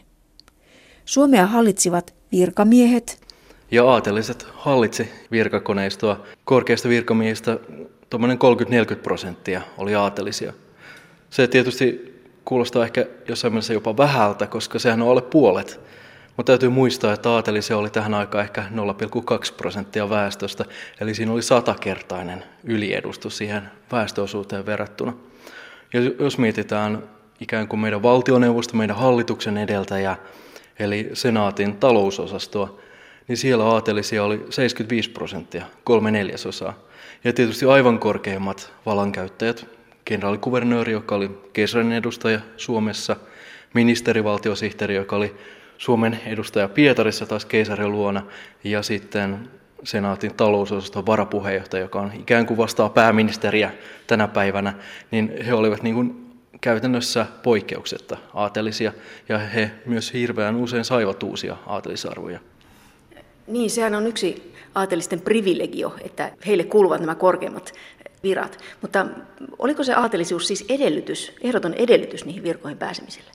Suomea hallitsivat virkamiehet. Ja aateliset hallitsi virkakoneistoa. Korkeista virkamiehistä tuommoinen kolmekymmentä neljäkymmentä prosenttia oli aatelisia. Se tietysti kuulostaa ehkä jossain mielessä jopa vähältä, koska sehän on alle puolet. Mutta täytyy muistaa, että aatelisia oli tähän aikaan ehkä nolla pilkku kaksi prosenttia väestöstä, eli siinä oli satakertainen yliedustus siihen väestöosuuteen verrattuna. Ja jos mietitään ikään kuin meidän valtioneuvosto, meidän hallituksen edeltäjä, eli senaatin talousosastoa, niin siellä aatelisia oli seitsemänkymmentäviisi prosenttia, kolme neljäsosaa. Ja tietysti aivan korkeimmat vallankäyttäjät, kenraalikuvernööri, joka oli keisarin edustaja Suomessa, ministerivaltiosihteeri, joka oli Suomen edustaja Pietarissa taas keisarin luona, ja sitten senaatin talousosaston varapuheenjohtaja, joka on ikään kuin vastaa pääministeriä tänä päivänä, niin he olivat niin kuin käytännössä poikkeuksetta aatelisia, ja he myös hirveän usein saivat uusia aatelisarvoja. Niin, sehän on yksi aatelisten privilegio, että heille kuuluvat nämä korkeimmat virat. Mutta oliko se aatelisuus siis edellytys, ehdoton edellytys niihin virkoihin pääsemiselle?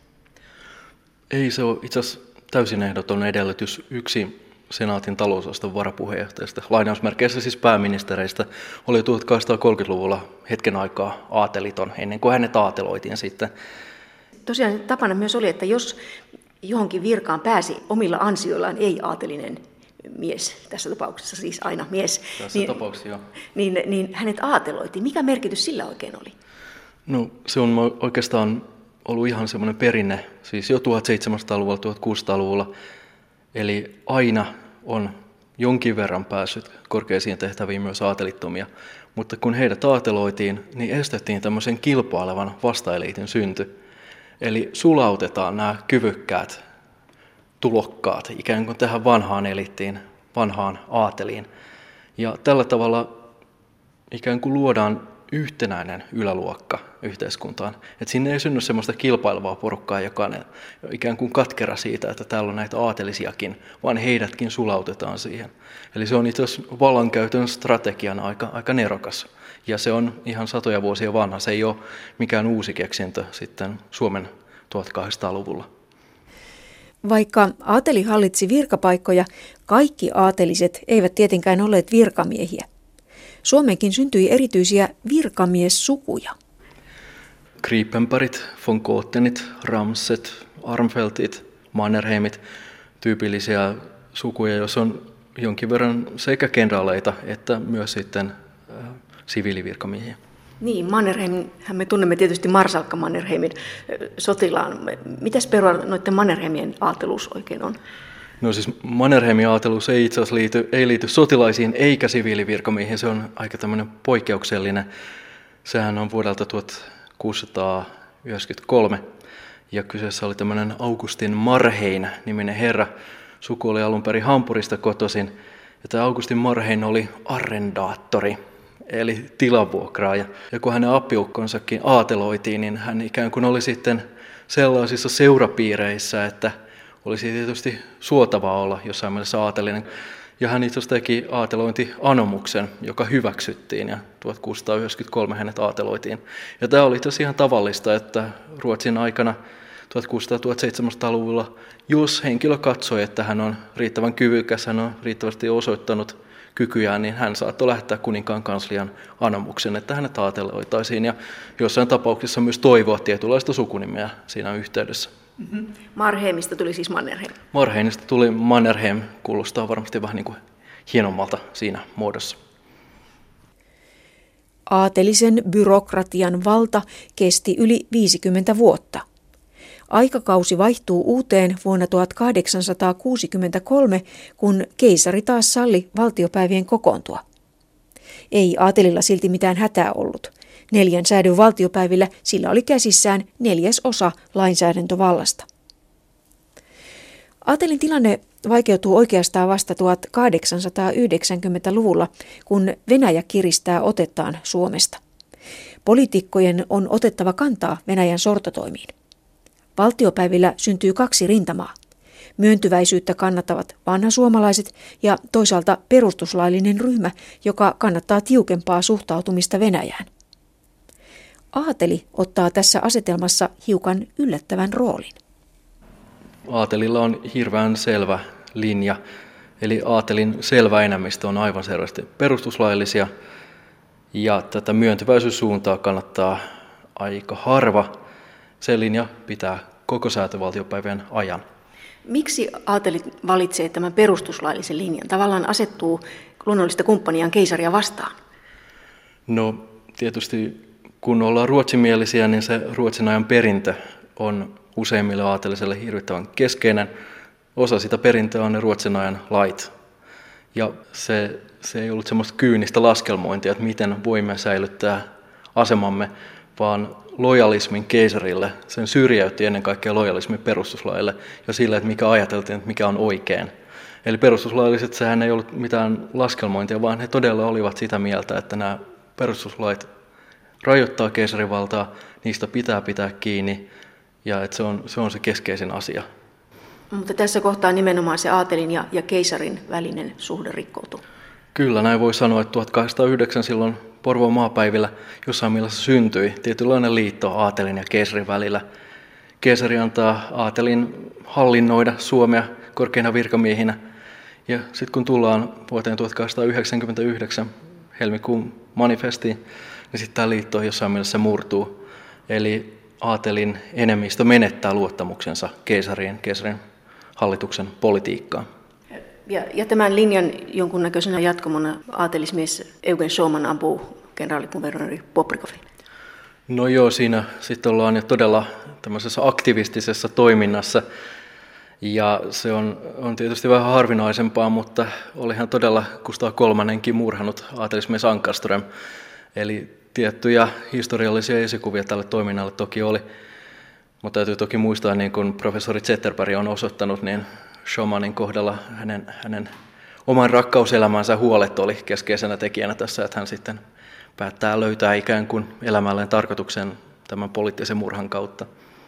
Ei se ole itse asiassa täysin ehdoton edellytys. Yksi senaatin talousosaston varapuheenjohtajista, lainausmerkeissä siis pääministereistä, oli tuhatkahdeksansataakolmekymmentäluvulla hetken aikaa aateliton, ennen kuin hänet aateloitiin sitten. Tosiaan tapana myös oli, että jos johonkin virkaan pääsi omilla ansioillaan ei-aatelinen mies, tässä tapauksessa siis aina mies, tässä niin, tapauksessa, joo. Niin, niin hänet aateloitiin. Mikä merkitys sillä oikein oli? No se on oikeastaan ollut ihan semmoinen perinne, siis jo tuhatseitsemänsataaluvulla, tuhatkuusisataaluvulla, eli aina on jonkin verran päässyt korkeisiin tehtäviin myös aatelittomia, mutta kun heidät aateloitiin, niin estettiin tämmöisen kilpailevan vastaeliitin synty. Eli sulautetaan nämä kyvykkäät tulokkaat ikään kuin tähän vanhaan eliittiin vanhaan aateliin. Ja tällä tavalla ikään kuin luodaan yhtenäinen yläluokka yhteiskuntaan. Että sinne ei synny semmoista kilpailevaa porukkaa, joka on ikään kuin katkera siitä, että täällä on näitä aatelisiakin, vaan heidätkin sulautetaan siihen. Eli se on itse asiassa vallankäytön strategian aika, aika nerokas. Ja se on ihan satoja vuosia vanha. Se ei ole mikään uusi keksintö sitten Suomen tuhatkahdeksansataaluvulla. Vaikka aateli hallitsi virkapaikkoja, kaikki aateliset eivät tietenkään olleet virkamiehiä. Suomeenkin syntyi erityisiä virkamiessukuja. Kripenbergit, von Kottenit, Ramset, Armfeldtit, Mannerheimit, tyypillisiä sukuja, jos on jonkin verran sekä kenraaleita että myös sitten äh, siviilivirkamiehiä. Niin, Mannerheimin, me tunnemme tietysti Marsalkka Mannerheimin sotilaan. Mitäs perua noiden Mannerheimien aateluus oikein on? No siis Mannerheimin aateluus ei itse asiassa liity, ei liity sotilaisiin eikä siviilivirkamiehiin. Se on aika tämmöinen poikkeuksellinen. Sehän on vuodelta tuhatkuusisataayhdeksänkymmentäkolme ja kyseessä oli tämmöinen Augustin Marhein niminen herra. Suku oli alun perin Hampurista kotoisin ja tämä Augustin Marhein oli arrendaattori eli tilavuokraaja. Ja kun hänen appiukkonsakin aateloitiin, niin hän ikään kuin oli sitten sellaisissa seurapiireissä, että olisi tietysti suotavaa olla jossain mielessä aatelinen. Ja hän itse asiassa teki aatelointianomuksen, joka hyväksyttiin, ja tuhatkuusisataayhdeksänkymmentäkolme hänet aateloitiin. Ja tämä oli itse asiassa ihan tavallista, että Ruotsin aikana tuhatkuusisataa-tuhatseitsemänsataa-luvulla, jos henkilö katsoi, että hän on riittävän kyvykäs, hän on riittävästi osoittanut kykyjään, niin hän saattoi lähettää kuninkaan kanslian anomuksen, että hänet aateloitaisiin. Ja jossain tapauksessa myös toivoa tietynlaista sukunimeä siinä yhteydessä. Mm-hmm. Marheimista tuli siis Mannerheim. Marheimista tuli Mannerheim, kuulostaa varmasti vähän niin kuin hienommalta siinä muodossa. Aatelisen byrokratian valta kesti yli viisikymmentä vuotta. Aikakausi vaihtuu uuteen vuonna tuhatkahdeksansataakuusikymmentäkolme, kun keisari taas salli valtiopäivien kokoontua. Ei aatelilla silti mitään hätää ollut. Neljän säädön valtiopäivillä sillä oli käsissään neljäs osa lainsäädäntövallasta. Aatelin tilanne vaikeutuu oikeastaan vasta tuhatkahdeksansataayhdeksänkymmentäluvulla, kun Venäjä kiristää otettaan Suomesta. Poliitikkojen on otettava kantaa Venäjän sortotoimiin. Valtiopäivillä syntyy kaksi rintamaa. Myöntyväisyyttä kannattavat vanhasuomalaiset ja toisaalta perustuslaillinen ryhmä, joka kannattaa tiukempaa suhtautumista Venäjään. Aateli ottaa tässä asetelmassa hiukan yllättävän roolin. Aatelilla on hirveän selvä linja, eli aatelin selvä enemmistö on aivan selvästi perustuslaillisia, ja tätä myöntyväisyyssuuntaa kannattaa aika harva. Se linja pitää koko säätövaltiopäivän ajan. Miksi aateli valitsee tämän perustuslaillisen linjan? Tavallaan asettuu luonnollista kumppaniaan keisaria vastaan. No tietysti kun ollaan ruotsimielisiä, niin se Ruotsin ajan perintö on useimmille aateliselle hirvittävän keskeinen. Osa sitä perintöä on ne Ruotsin ajan lait. Ja se, se ei ollut semmoista kyynistä laskelmointia, että miten voimme säilyttää asemamme, vaan lojalismin keisarille, sen syrjäytti ennen kaikkea lojalismin perustuslaille ja sillä, että mikä ajateltiin, että mikä on oikein. Eli perustuslailliset, sehän ei ollut mitään laskelmointia, vaan he todella olivat sitä mieltä, että nämä perustuslait rajoittaa keisarivaltaa, niistä pitää pitää kiinni ja että se on se, on se keskeisin asia. Mutta tässä kohtaa nimenomaan se aatelin ja, ja keisarin välinen suhde rikkoutuu. Kyllä, näin voi sanoa, että tuhatkahdeksansataayhdeksän silloin Porvoon maapäivillä jossain mielessä syntyi tietynlainen liitto aatelin ja keisarin välillä. Keisari antaa aatelin hallinnoida Suomea korkeina virkamiehinä. Ja sitten kun tullaan vuoteen tuhatkahdeksansataayhdeksänkymmentäyhdeksän helmikuun manifestiin, niin sitten tämä liitto jossain mielessä murtuu. Eli aatelin enemmistö menettää luottamuksensa keisariin, keisarin hallituksen politiikkaan. Ja, ja tämän linjan jonkunnäköisenä jatkamona aatelismies Eugen Schumann ampuu kenraalikuvernööri Bobrikovin. No joo, siinä sitten ollaan jo todella tämmöisessä aktivistisessa toiminnassa. Ja se on, on tietysti vähän harvinaisempaa, mutta olihan todella Kustaa kolmannenkin murhanut aatelismies Ankarström. Eli tiettyjä historiallisia esikuvia tälle toiminnalle toki oli. Mutta täytyy toki muistaa, niin kuin professori Zetterberg on osoittanut, niin Schumannin kohdalla hänen, hänen oman rakkauselämänsä huolet oli keskeisenä tekijänä tässä, että hän sitten päättää löytää ikään kuin elämälleen tarkoituksen tämän poliittisen murhan kautta.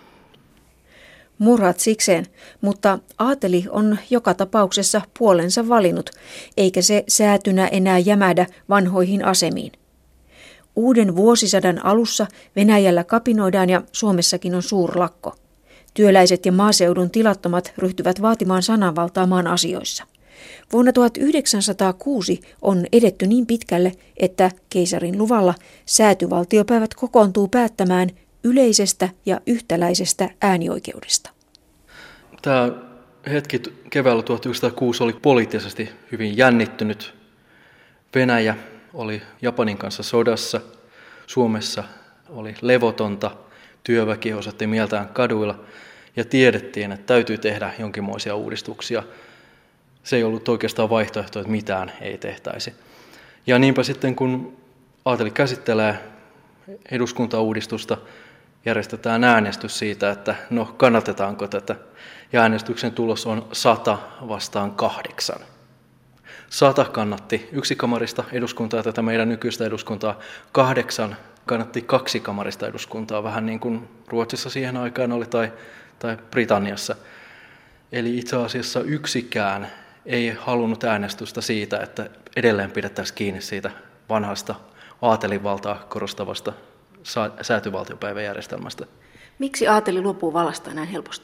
Murhat sikseen, mutta aateli on joka tapauksessa puolensa valinnut, eikä se säätynä enää jämädä vanhoihin asemiin. Uuden vuosisadan alussa Venäjällä kapinoidaan ja Suomessakin on suurlakko. Työläiset ja maaseudun tilattomat ryhtyvät vaatimaan sananvaltaa maan asioissa. Vuonna tuhatyhdeksänsataakuusi on edetty niin pitkälle, että keisarin luvalla säätyvaltiopäivät kokoontuu päättämään yleisestä ja yhtäläisestä äänioikeudesta. Tämä hetki keväällä tuhatyhdeksänsataakuusi oli poliittisesti hyvin jännittynyt. Venäjä oli Japanin kanssa sodassa, Suomessa oli levotonta, työväki osoitti mieltään kaduilla ja tiedettiin, että täytyy tehdä jonkinmoisia uudistuksia. Se ei ollut oikeastaan vaihtoehto, että mitään ei tehtäisi. Ja niinpä sitten kun aateli käsittelee eduskuntauudistusta, järjestetään äänestys siitä, että no kannatetaanko tätä. Ja äänestyksen tulos on sata vastaan kahdeksan. Sata kannatti yksikamarista eduskuntaa, tätä meidän nykyistä eduskuntaa. Kahdeksan kannatti kaksikamarista eduskuntaa, vähän niin kuin Ruotsissa siihen aikaan oli tai, tai Britanniassa. Eli itse asiassa yksikään ei halunnut äänestystä siitä, että edelleen pidettäisiin kiinni siitä vanhasta aatelinvaltaa korostavasta säätyvaltiopäiväjärjestelmästä. Miksi aateli luopuu vallasta näin helposti?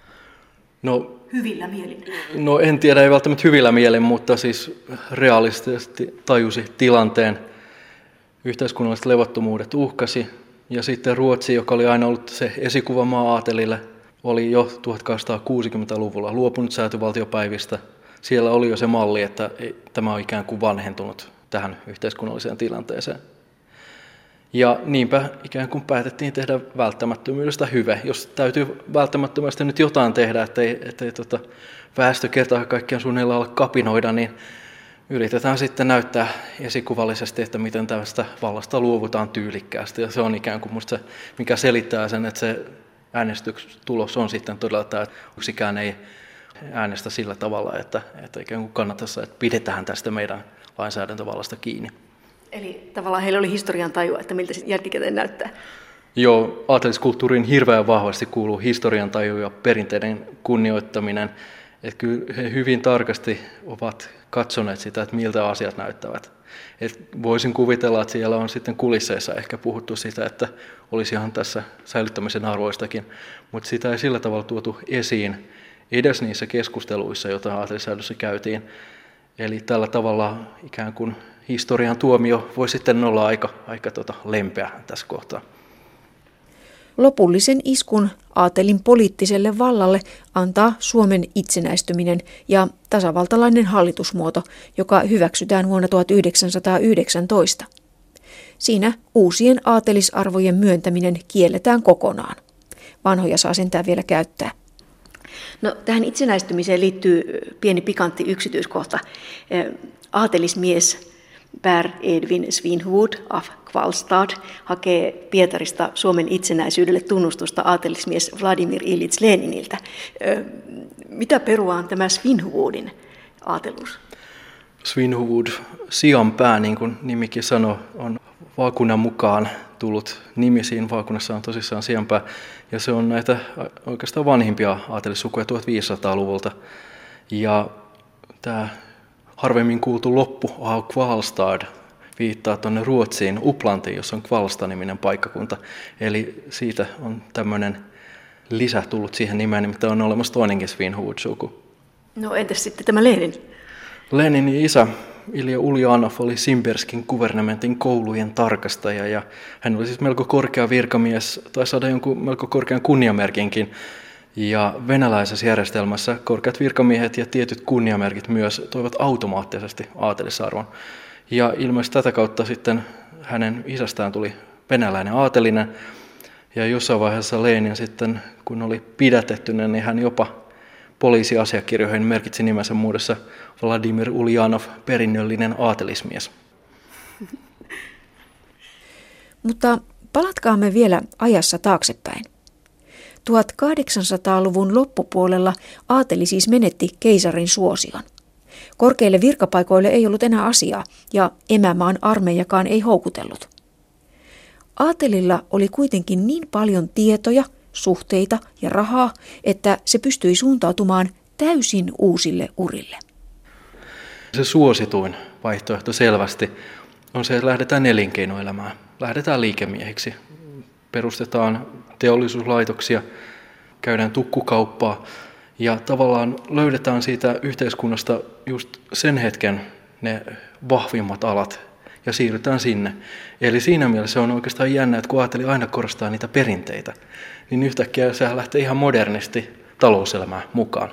No, hyvillä mielin. No en tiedä, ei välttämättä hyvillä mielin, mutta siis realistisesti tajusi tilanteen. Yhteiskunnalliset levottomuudet uhkasi. Ja sitten Ruotsi, joka oli aina ollut se esikuvamaa aatelille, oli jo tuhatkahdeksansataakuusikymmentäluvulla luopunut säätyvaltiopäivistä. Siellä oli jo se malli, että tämä on ikään kuin vanhentunut tähän yhteiskunnalliseen tilanteeseen. Ja niinpä ikään kuin päätettiin tehdä välttämättömyydestä hyve. Jos täytyy välttämättömästi nyt jotain tehdä, ettei, ettei tota väestö kertaa kaikkiaan suunnilleen kapinoida, niin yritetään sitten näyttää esikuvallisesti, että miten tästä vallasta luovutaan tyylikkäästi. Ja se on ikään kuin musta se, mikä selittää sen, että se äänestystulos on sitten todella tämä, että yksikään ei äänestä sillä tavalla, että, että ikään kuin kannattaisi, että pidetään tästä meidän lainsäädäntövallasta kiinni. Eli tavallaan heillä oli historian tajua, että miltä se jälkikäteen näyttää. Joo, aateliskulttuuriin hirveän vahvasti kuuluu historian taju ja perinteiden kunnioittaminen. Että kyllä he hyvin tarkasti ovat katsoneet sitä, että miltä asiat näyttävät. Et voisin kuvitella, että siellä on sitten kulisseissa ehkä puhuttu sitä, että olisi ihan tässä säilyttämisen arvoistakin, mutta sitä ei sillä tavalla tuotu esiin edes niissä keskusteluissa, joita aatelissäädössä käytiin. Eli tällä tavalla ikään kuin historian tuomio voi sitten olla aika, aika tota lempeä tässä kohtaa. Lopullisen iskun aatelin poliittiselle vallalle antaa Suomen itsenäistyminen ja tasavaltalainen hallitusmuoto, joka hyväksytään vuonna tuhatyhdeksänsataayhdeksäntoista. Siinä uusien aatelisarvojen myöntäminen kielletään kokonaan. Vanhoja saa sentään vielä käyttää. No, tähän itsenäistymiseen liittyy pieni pikantti yksityiskohta. Aatelismies Per Edvin Svinhufvud af Kvalstad hakee Pietarista Suomen itsenäisyydelle tunnustusta aatelismies Vladimir Iljits Leniniltä. Mitä perua on tämä Svinhufvudin aateluus? Svinhufvud, sianpää, niin kuin nimikin sanoi, on vaakunan mukaan tullut nimi. Siinä vaakunassa on tosissaan sianpää, ja se on näitä oikeastaan vanhimpia aatelissukuja tuhatviisisataaluvulta. Ja tämä harvemmin kuultu loppu av Kvalstad viittaa tuonne Ruotsiin, Upplantiin, jossa on Kvalsta-niminen paikkakunta. Eli siitä on tämmöinen lisä tullut siihen nimeen, nimittäin on olemassa toinenkin Svinhufvud-suku. No entäs sitten tämä Lenin? Leninin isä Ilja Uljanov oli Simberskin guvernementin koulujen tarkastaja, ja hän oli siis melko korkea virkamies, tai saada jonkun melko korkean kunniamerkinkin. Ja venäläisessä järjestelmässä korkeat virkamiehet ja tietyt kunniamerkit myös toivat automaattisesti aatelisarvon. Ja ilmeisesti tätä kautta sitten hänen isästään tuli venäläinen aatelinen. Ja jossain vaiheessa Lenin sitten, kun oli pidätettynä, niin hän jopa poliisiasiakirjoihin merkitsi nimensä muodossa Vladimir Uljanov, perinnöllinen aatelismies. Mutta palatkaamme vielä ajassa taaksepäin. tuhatkahdeksansataaluvun loppupuolella aateli siis menetti keisarin suosion. Korkeille virkapaikoille ei ollut enää asiaa ja emämaan armeijakaan ei houkutellut. Aatelilla oli kuitenkin niin paljon tietoja, suhteita ja rahaa, että se pystyi suuntautumaan täysin uusille urille. Se suosituin vaihtoehto selvästi on se, että lähdetään elinkeinoelämään, lähdetään liikemiehiksi, perustetaan teollisuuslaitoksia, käydään tukkukauppaa ja tavallaan löydetään siitä yhteiskunnasta just sen hetken ne vahvimmat alat ja siirrytään sinne. Eli siinä mielessä on oikeastaan jännä, että kun ajatteli aina korostaa niitä perinteitä, niin yhtäkkiä se lähtee ihan modernisti talouselämään mukaan.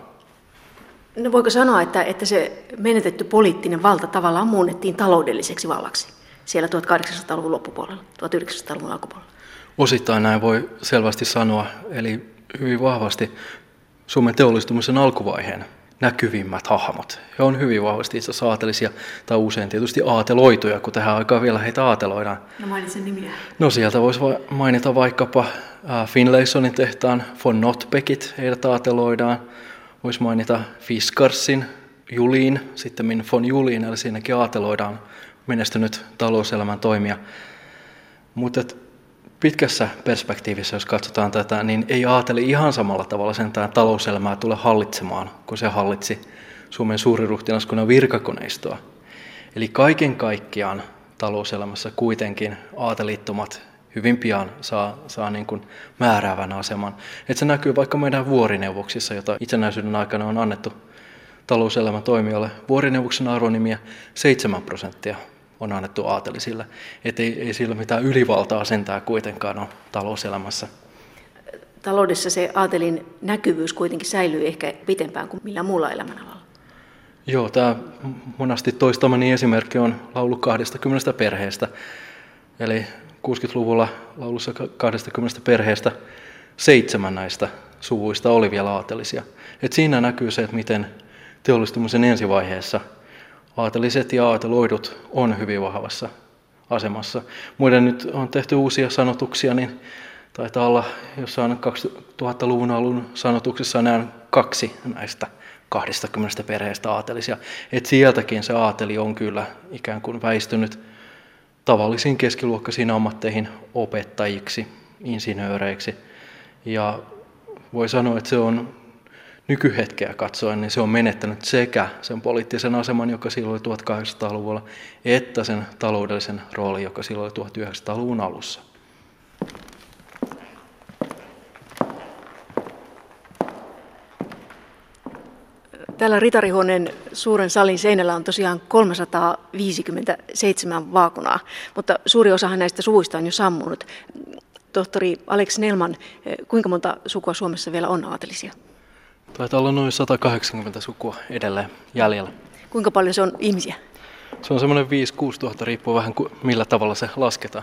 No voiko sanoa, että, että se menetetty poliittinen valta tavallaan muunnettiin taloudelliseksi vallaksi siellä tuhatkahdeksansataaluvun loppupuolella, tuhatyhdeksänsataaluvun alkupuolella? Osittain näin voi selvästi sanoa, eli hyvin vahvasti Suomen teollistumisen alkuvaiheen näkyvimmät hahmot. He on hyvin vahvasti itse asiassa aatelisia tai usein tietysti aateloituja, kun tähän aikaan vielä heitä aateloidaan. No mainitsen nimiä. No sieltä voisi mainita vaikkapa Finlaysonin tehtaan von Notbeckit, heidät aateloidaan. Voisi mainita Fiskarsin, Julin, sitten von Julin, eli siinäkin aateloidaan menestynyt talouselämän toimija. Mutta pitkässä perspektiivissä, jos katsotaan tätä, niin ei aateli ihan samalla tavalla sentään talouselämää tule hallitsemaan, kun se hallitsi Suomen suuriruhtinaskunnan virkakoneistoa. Eli kaiken kaikkiaan talouselämässä kuitenkin aatelittomat hyvin pian saa, saa niin kuin määräävän aseman. Et se näkyy vaikka meidän vuorineuvoksissa, jota itsenäisyyden aikana on annettu talouselämän toimijoille. Vuorineuvoksen arvonimiä seitsemän prosenttia on annettu aatelisille. Et ei, ei sillä mitään ylivaltaa sentään kuitenkaan ole talouselämässä. Taloudessa se aatelin näkyvyys kuitenkin säilyy ehkä pitempään kuin millään muulla elämänalalla. Joo, tämä monasti toistamani esimerkki on laulu kaksikymmentä perheestä. Eli kuusikymmentäluvulla laulussa kaksikymmentä perheestä seitsemän näistä suvuista oli vielä aatelisia. Et siinä näkyy se, että miten teollistumisen ensivaiheessa aateliset ja aateloidut on hyvin vahvassa asemassa. Muiden nyt on tehty uusia sanotuksia, niin taitaa olla jossain kaksituhattaluvun alun sanotuksessa nämä kaksi näistä kaksikymmentä perheestä aatelisia. Et sieltäkin se aateli on kyllä ikään kuin väistynyt tavallisiin keskiluokkaisiin ammatteihin, opettajiksi, insinööreiksi. Ja voi sanoa, että se on nykyhetkeä katsoen, niin se on menettänyt sekä sen poliittisen aseman, joka silloin oli tuhatkahdeksansataaluvulla, että sen taloudellisen roolin, joka silloin oli tuhatyhdeksänsataaluvun alussa. Täällä Ritarihuoneen suuren salin seinällä on tosiaan kolmesataaviisikymmentäseitsemän vaakunaa, mutta suuri osahan näistä suvuista on jo sammunut. Tohtori Alex Snellman, kuinka monta sukua Suomessa vielä on aatelisia? Taitaa olla noin sata kahdeksankymmentä sukua edelleen jäljellä. Kuinka paljon se on ihmisiä? Se on semmoinen viisi kuusi tuhatta, riippuu vähän millä tavalla se lasketaan.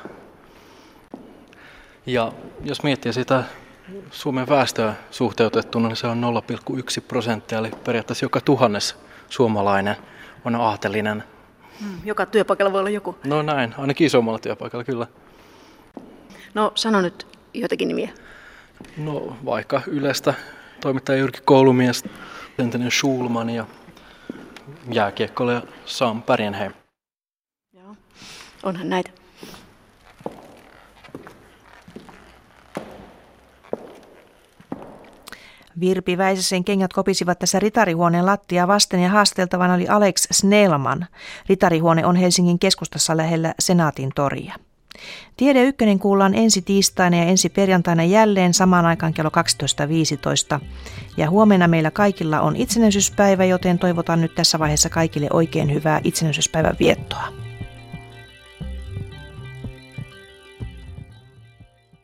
Ja jos miettii sitä Suomen väestöä suhteutettuna, niin se on nolla pilkku yksi prosenttia, eli periaatteessa joka tuhannes suomalainen on aatelinen. Hmm, joka työpaikalla voi olla joku. No näin, ainakin isommalla työpaikalla kyllä. No sano nyt jotakin nimiä. No vaikka Ylestä toimittaja Jyrki Koulumies, entinen Schulman ja jääkiekkoilija Sam Bergenheim. Joo, onhan näitä. Virpi Väisäsen kengät kopisivat tässä Ritarihuoneen lattia vasten ja haasteltavana oli Alex Snellman. Ritarihuone on Helsingin keskustassa lähellä Senaatin toria. Tiede Ykkönen kuullaan ensi tiistaina ja ensi perjantaina jälleen samaan aikaan kello kaksitoista viisitoista. Ja huomenna meillä kaikilla on itsenäisyyspäivä, joten toivotan nyt tässä vaiheessa kaikille oikein hyvää itsenäisyyspäivän viettoa.